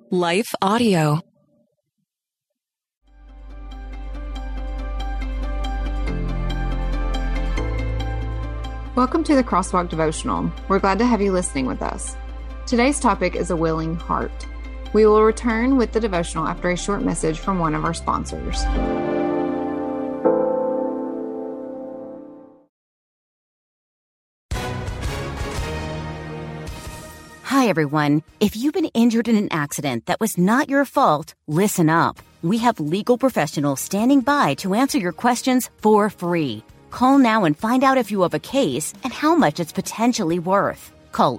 Life Audio. Welcome to the Crosswalk Devotional. We're glad to have you listening with us. Today's topic is a willing heart. We will return with the devotional after a short message from one of our sponsors. Hi, everyone. If you've been injured in an accident that was not your fault, listen up. We have legal professionals standing by to answer your questions for free. Call now and find out if you have a case and how much it's potentially worth. Call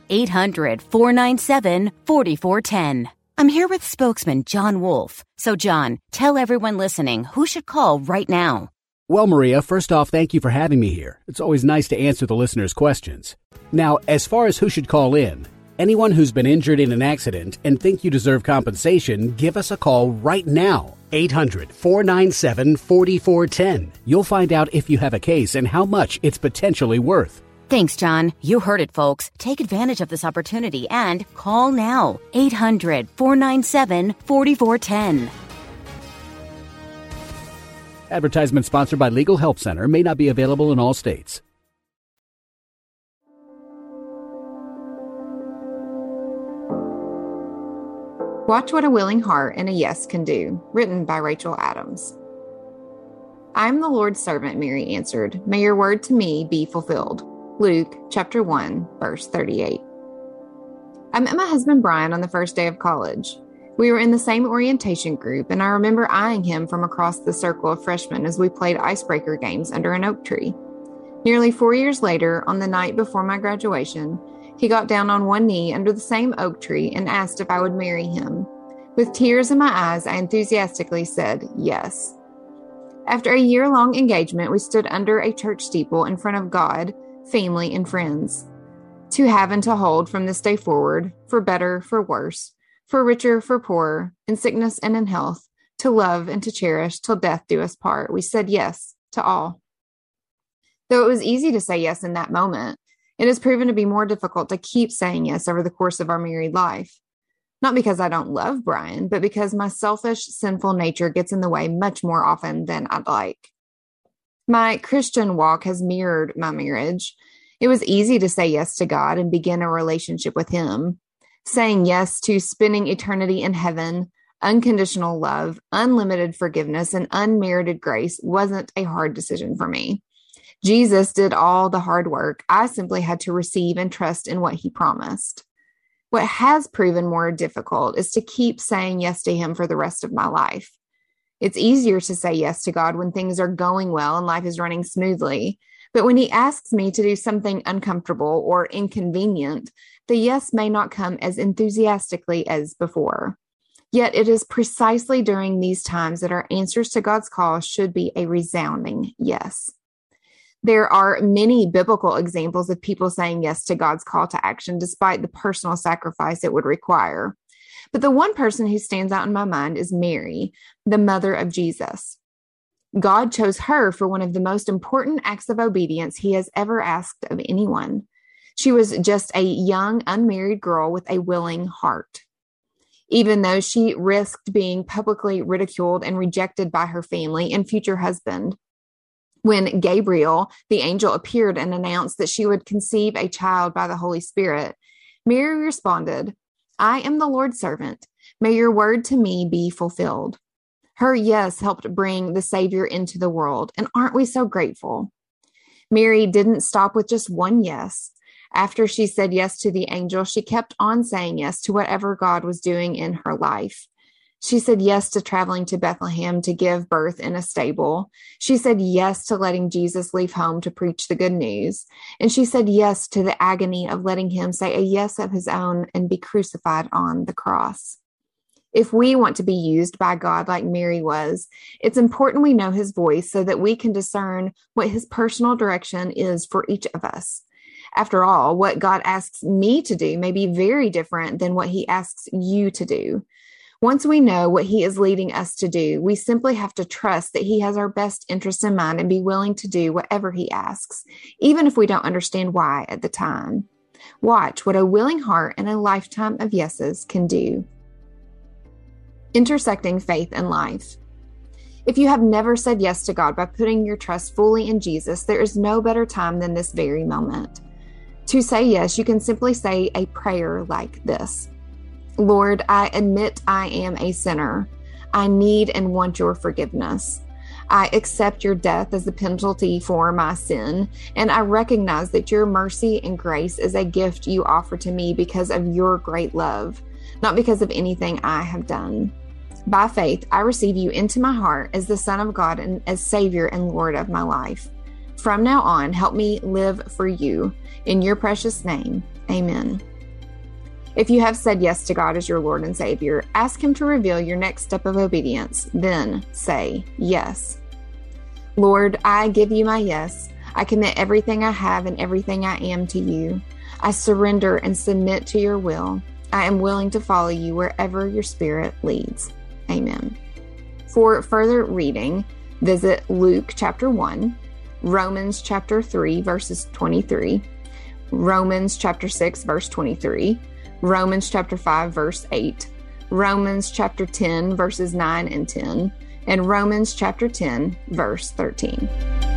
800-497-4410. I'm here with spokesman John Wolf. So, John, tell everyone listening who should call right now. Well, Maria, first off, thank you for having me here. It's always nice to answer the listeners' questions. Now, as far as who should call in, anyone who's been injured in an accident and think you deserve compensation, give us a call right now. 800-497-4410. You'll find out if you have a case and how much it's potentially worth. Thanks, John. You heard it, folks. Take advantage of this opportunity and call now. 800-497-4410. Advertisement sponsored by Legal Help Center. May not be available in all states. Watch What a Willing Heart and a Yes Can Do, written by Rachel Adams. I am the Lord's servant, Mary answered. May your word to me be fulfilled. Luke chapter 1, verse 38. I met my husband Brian on the first day of college. We were in the same orientation group, and I remember eyeing him from across the circle of freshmen as we played icebreaker games under an oak tree. Nearly 4 years later, on the night before my graduation, he got down on one knee under the same oak tree and asked if I would marry him. With tears in my eyes, I enthusiastically said yes. After a year-long engagement, we stood under a church steeple in front of God, family, and friends. To have and to hold from this day forward, for better, for worse, for richer, for poorer, in sickness and in health, to love and to cherish till death do us part, we said yes to all. Though it was easy to say yes in that moment, it has proven to be more difficult to keep saying yes over the course of our married life. Not because I don't love Brian, but because my selfish, sinful nature gets in the way much more often than I'd like. My Christian walk has mirrored my marriage. It was easy to say yes to God and begin a relationship with Him. Saying yes to spending eternity in heaven, unconditional love, unlimited forgiveness, and unmerited grace wasn't a hard decision for me. Jesus did all the hard work. I simply had to receive and trust in what He promised. What has proven more difficult is to keep saying yes to Him for the rest of my life. It's easier to say yes to God when things are going well and life is running smoothly. But when He asks me to do something uncomfortable or inconvenient, the yes may not come as enthusiastically as before. Yet it is precisely during these times that our answers to God's call should be a resounding yes. There are many biblical examples of people saying yes to God's call to action despite the personal sacrifice it would require. But the one person who stands out in my mind is Mary, the mother of Jesus. God chose her for one of the most important acts of obedience He has ever asked of anyone. She was just a young, unmarried girl with a willing heart. Even though she risked being publicly ridiculed and rejected by her family and future husband, when Gabriel, the angel, appeared and announced that she would conceive a child by the Holy Spirit, Mary responded, I am the Lord's servant. May your word to me be fulfilled. Her yes helped bring the Savior into the world, and aren't we so grateful? Mary didn't stop with just one yes. After she said yes to the angel, she kept on saying yes to whatever God was doing in her life. She said yes to traveling to Bethlehem to give birth in a stable. She said yes to letting Jesus leave home to preach the good news. And she said yes to the agony of letting Him say a yes of His own and be crucified on the cross. If we want to be used by God like Mary was, it's important we know His voice so that we can discern what His personal direction is for each of us. After all, what God asks me to do may be very different than what He asks you to do. Once we know what He is leading us to do, we simply have to trust that He has our best interest in mind and be willing to do whatever He asks, even if we don't understand why at the time. Watch what a willing heart and a lifetime of yeses can do. intersecting faith and life. If you have never said yes to God by putting your trust fully in Jesus, there is no better time than this very moment. To say yes, you can simply say a prayer like this: Lord, I admit I am a sinner. I need and want your forgiveness. I accept your death as the penalty for my sin, and I recognize that your mercy and grace is a gift you offer to me because of your great love, not because of anything I have done. By faith, I receive you into my heart as the Son of God and as Savior and Lord of my life. From now on, help me live for you. In your precious name, amen. If you have said yes to God as your Lord and Savior, ask Him to reveal your next step of obedience. Then say yes. Lord, I give you my yes. I commit everything I have and everything I am to you. I surrender and submit to your will. I am willing to follow you wherever your Spirit leads. Amen. For further reading, visit Luke chapter 1, Romans chapter 3, verses 23, Romans chapter 6, verse 23, Romans chapter 5, verse 8, Romans chapter 10, verses 9 and 10, and Romans chapter 10, verse 13.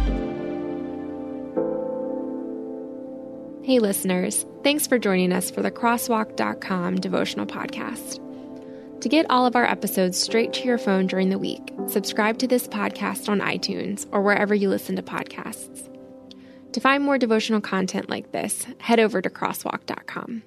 Hey listeners, thanks for joining us for the Crosswalk.com devotional podcast. To get all of our episodes straight to your phone during the week, subscribe to this podcast on iTunes or wherever you listen to podcasts. To find more devotional content like this, head over to Crosswalk.com.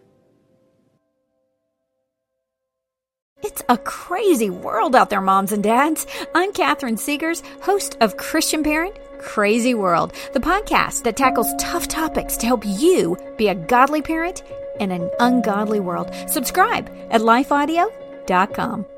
It's a crazy world out there, moms and dads. I'm Catherine Seegers, host of Christian Parent Crazy World, the podcast that tackles tough topics to help you be a godly parent in an ungodly world. Subscribe at lifeaudio.com.